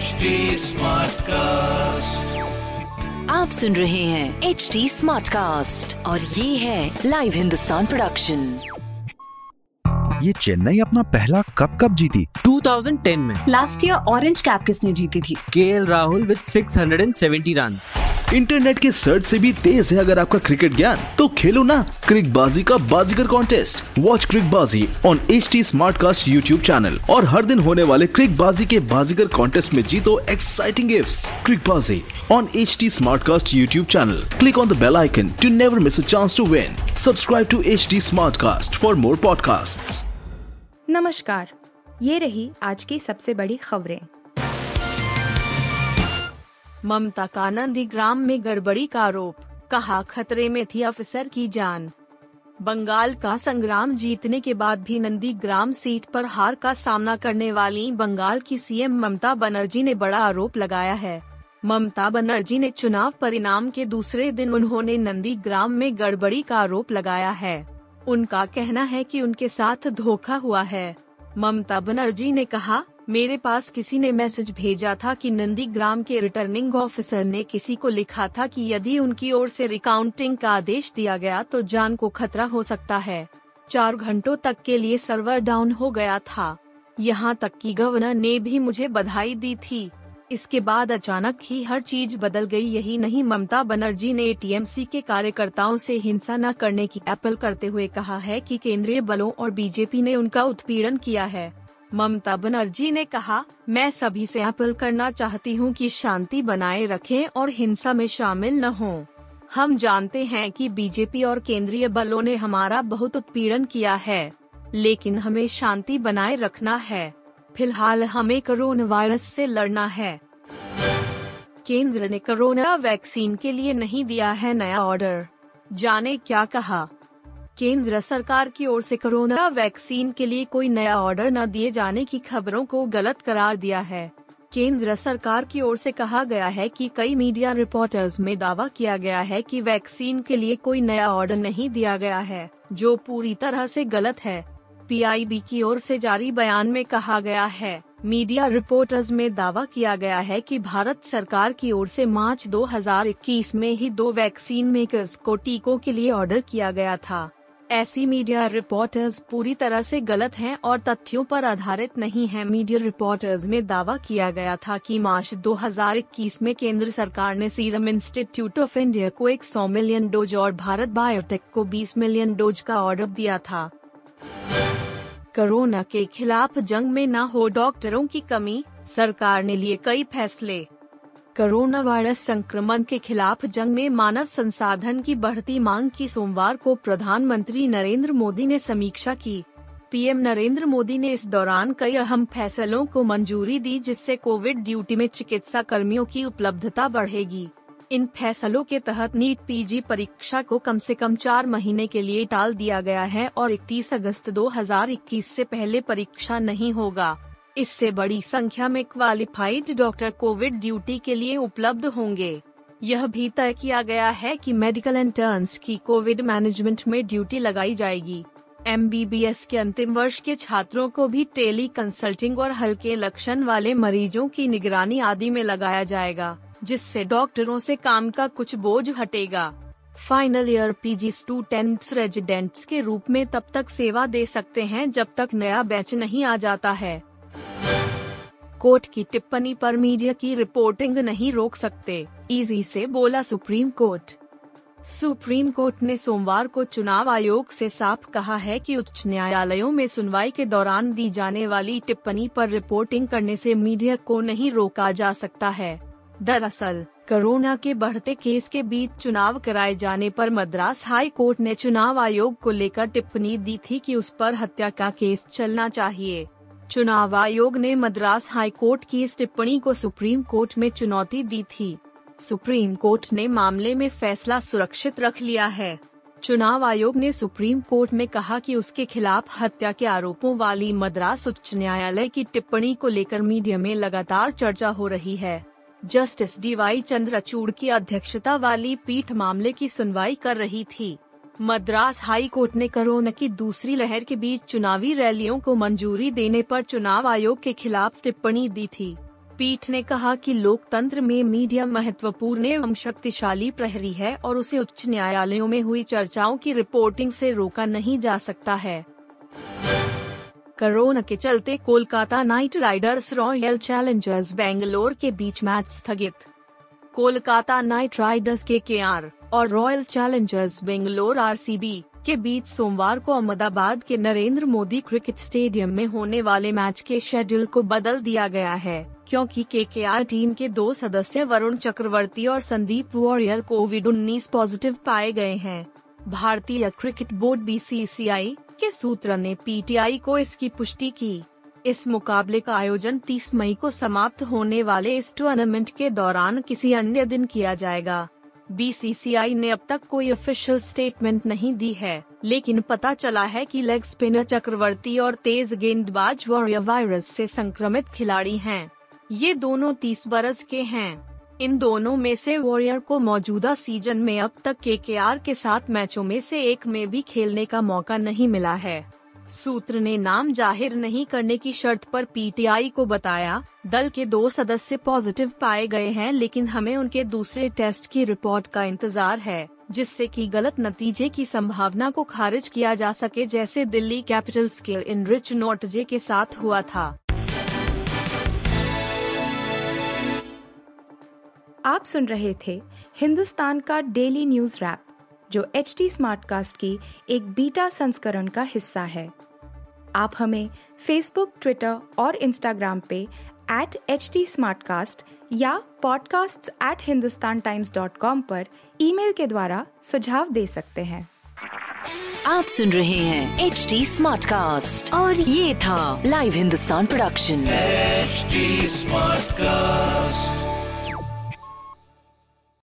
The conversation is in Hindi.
HD Smartcast. आप सुन रहे हैं HD Smartcast और ये है लाइव हिंदुस्तान प्रोडक्शन। ये चेन्नई अपना पहला कप जीती 2010 में। लास्ट ईयर ऑरेंज कैप किसने जीती थी? KL Rahul with 670 runs. Internet के सर्च से भी तेज है अगर आपका क्रिकेट ज्ञान, तो खेलो ना क्रिकबाजी का Baazigar contest. Watch Cricbaazi on HD Smartcast YouTube channel और हर दिन होने वाले क्रिकबाजी के बाजीगर कॉन्टेस्ट में जीतो exciting gifts. Cricbaazi on HD Smartcast YouTube channel. Click on the bell icon to never miss a chance to win. Subscribe to HD Smartcast for more podcasts. नमस्कार, ये रही आज की सबसे बड़ी खबरें। ममता का नंदीग्राम में गड़बड़ी का आरोप, कहा खतरे में थी अफसर की जान। बंगाल का संग्राम जीतने के बाद भी नंदीग्राम सीट पर हार का सामना करने वाली बंगाल की सीएम ममता बनर्जी ने बड़ा आरोप लगाया है। ममता बनर्जी ने चुनाव परिणाम के दूसरे दिन उन्होंने नंदीग्राम में गड़बड़ी का आरोप लगाया है। उनका कहना है कि उनके साथ धोखा हुआ है। ममता बनर्जी ने कहा, मेरे पास किसी ने मैसेज भेजा था कि नंदीग्राम के रिटर्निंग ऑफिसर ने किसी को लिखा था कि यदि उनकी ओर से रिकाउंटिंग का आदेश दिया गया तो जान को खतरा हो सकता है। 4 घंटों तक के लिए सर्वर डाउन हो गया था। यहाँ तक कि गवर्नर ने भी मुझे बधाई दी थी। इसके बाद अचानक ही हर चीज बदल गई। यही नहीं, ममता बनर्जी ने टीएमसी के कार्यकर्ताओं से हिंसा न करने की अपील करते हुए कहा है कि केंद्रीय बलों और बीजेपी ने उनका उत्पीड़न किया है। ममता बनर्जी ने कहा, मैं सभी से अपील करना चाहती हूं कि शांति बनाए रखें और हिंसा में शामिल न हों। हम जानते हैं कि बीजेपी और केंद्रीय बलों ने हमारा बहुत उत्पीड़न किया है, लेकिन हमें शांति बनाए रखना है। फिलहाल हमें कोरोना वायरस से लड़ना है। केंद्र ने कोरोना वैक्सीन के लिए नहीं दिया है नया ऑर्डर, जाने क्या कहा। केंद्र सरकार की ओर से कोरोना वैक्सीन के लिए कोई नया ऑर्डर न दिए जाने की खबरों को गलत करार दिया है। केंद्र सरकार की ओर से कहा गया है कि कई मीडिया रिपोर्टर्स में दावा किया गया है कि वैक्सीन के लिए कोई नया ऑर्डर नहीं दिया गया है, जो पूरी तरह से गलत है। PIB की ओर से जारी बयान में कहा गया है, मीडिया रिपोर्टर्स में दावा किया गया है कि भारत सरकार की ओर से मार्च 2021 में ही 2 वैक्सीन मेकर्स को टीकों के लिए ऑर्डर किया गया था। ऐसी मीडिया रिपोर्टर्स पूरी तरह से गलत हैं और तथ्यों पर आधारित नहीं हैं। मीडिया रिपोर्टर्स में दावा किया गया था कि मार्च 2021 में केंद्र सरकार ने सीरम इंस्टीट्यूट ऑफ इंडिया को 100 मिलियन डोज और भारत बायोटेक को 20 मिलियन डोज का ऑर्डर दिया था। कोरोना के खिलाफ जंग में न हो डॉक्टरों की कमी, सरकार ने लिए कई फैसले। कोरोना वायरस संक्रमण के खिलाफ जंग में मानव संसाधन की बढ़ती मांग की सोमवार को प्रधानमंत्री नरेंद्र मोदी ने समीक्षा की। पीएम नरेंद्र मोदी ने इस दौरान कई अहम फैसलों को मंजूरी दी, जिससे कोविड ड्यूटी में चिकित्सा कर्मियों की उपलब्धता बढ़ेगी। इन फैसलों के तहत नीट PG परीक्षा को कम से कम 4 महीने के लिए टाल दिया गया है और 31 अगस्त 2021 से पहले परीक्षा नहीं होगा। इससे बड़ी संख्या में क्वालिफाइड डॉक्टर कोविड ड्यूटी के लिए उपलब्ध होंगे। यह भी तय किया गया है कि मेडिकल इंटर्न्स की कोविड मैनेजमेंट में ड्यूटी लगाई जाएगी। MBBS के अंतिम वर्ष के छात्रों को भी टेली कंसल्टिंग और हल्के लक्षण वाले मरीजों की निगरानी आदि में लगाया जाएगा, जिससे डॉक्टरों से काम का कुछ बोझ हटेगा। Final year PG students residents के रूप में तब तक सेवा दे सकते हैं जब तक नया बैच नहीं आ जाता है। कोर्ट की टिप्पणी पर मीडिया की रिपोर्टिंग नहीं रोक सकते, इजी से बोला सुप्रीम कोर्ट। सुप्रीम कोर्ट ने सोमवार को चुनाव आयोग से साफ कहा है कि उच्च न्यायालयों में सुनवाई के दौरान दी जाने वाली टिप्पणी पर रिपोर्टिंग करने से मीडिया को नहीं रोका जा सकता है। दरअसल कोरोना के बढ़ते केस के बीच चुनाव कराए जाने पर मद्रास हाई कोर्ट ने चुनाव आयोग को लेकर टिप्पणी दी थी कि उस पर हत्या का केस चलना चाहिए। चुनाव आयोग ने मद्रास हाई कोर्ट की इस टिप्पणी को सुप्रीम कोर्ट में चुनौती दी थी। सुप्रीम कोर्ट ने मामले में फैसला सुरक्षित रख लिया है। चुनाव आयोग ने सुप्रीम कोर्ट में कहा कि उसके खिलाफ हत्या के आरोपों वाली मद्रास उच्च न्यायालय की टिप्पणी को लेकर मीडिया में लगातार चर्चा हो रही है। जस्टिस DY चंद्रचूड़ की अध्यक्षता वाली पीठ मामले की सुनवाई कर रही थी। मद्रास हाई कोर्ट ने कोरोना की दूसरी लहर के बीच चुनावी रैलियों को मंजूरी देने पर चुनाव आयोग के खिलाफ टिप्पणी दी थी। पीठ ने कहा कि लोकतंत्र में मीडिया महत्वपूर्ण एवं शक्तिशाली प्रहरी है और उसे उच्च न्यायालयों में हुई चर्चाओं की रिपोर्टिंग से रोका नहीं जा सकता है। कोरोना के चलते Kolkata Knight Riders Royal Challengers Bangalore के बीच मैच स्थगित। कोलकाता नाइट राइडर्स KKR और रॉयल चैलेंजर्स बेंगलोर RCB के बीच सोमवार को अहमदाबाद के नरेंद्र मोदी क्रिकेट स्टेडियम में होने वाले मैच के शेड्यूल को बदल दिया गया है, क्योंकि KKR टीम के 2 सदस्य वरुण चक्रवर्ती और संदीप वॉरियर कोविड-19 पॉजिटिव पाए गए हैं। भारतीय क्रिकेट बोर्ड BCCI के सूत्र ने PTI को इसकी पुष्टि की। इस मुकाबले का आयोजन 30 मई को समाप्त होने वाले इस टूर्नामेंट के दौरान किसी अन्य दिन किया जाएगा। BCCI ने अब तक कोई ऑफिशियल स्टेटमेंट नहीं दी है, लेकिन पता चला है कि लेग स्पिनर चक्रवर्ती और तेज गेंदबाज वॉरियर वायरस से संक्रमित खिलाड़ी हैं। ये दोनों 30 बरस के हैं। इन दोनों में से वॉरियर को मौजूदा सीजन में अब तक KKR के 7 मैचों में से 1 में भी खेलने का मौका नहीं मिला है। सूत्र ने नाम जाहिर नहीं करने की शर्त पर PTI को बताया, दल के 2 सदस्य पॉजिटिव पाए गए हैं, लेकिन हमें उनके दूसरे टेस्ट की रिपोर्ट का इंतजार है, जिससे कि गलत नतीजे की संभावना को खारिज किया जा सके, जैसे दिल्ली कैपिटल्स के इनरिच नोटजे के साथ हुआ था। आप सुन रहे थे हिंदुस्तान का डेली न्यूज रैप, जो HT स्मार्टकास्ट की एक बीटा संस्करण का हिस्सा है। आप हमें फेसबुक, ट्विटर और इंस्टाग्राम पे @HT Smartcast या podcasts@hindustantimes.com पर ईमेल के द्वारा सुझाव दे सकते हैं। आप सुन रहे हैं HT स्मार्टकास्ट और ये था live Hindustan production. HT Smartcast।